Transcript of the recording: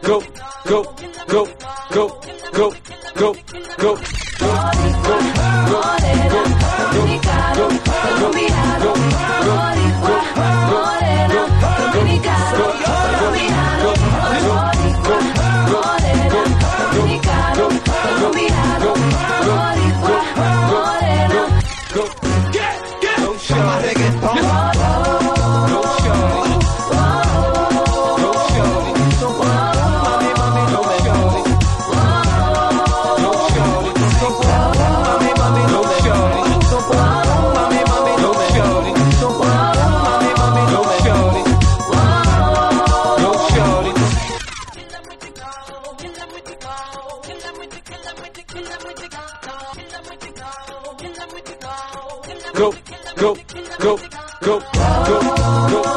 go, go, go, go, go, go, go. Morena, dominicano, colombiano, boricua, morena, dominicano, colombiano, boricua, morena, dominicano, colombiano, boricua, morena. Go, go, Más reggaetón. go, shorty. Go, shorty. Mami, mami, no me jode. Go, shorty. Mami, mami, no me jode. Mami, mami, no me jode. Mami, mami, no me jode. Go, shorty. Go, go, go, go, go, go.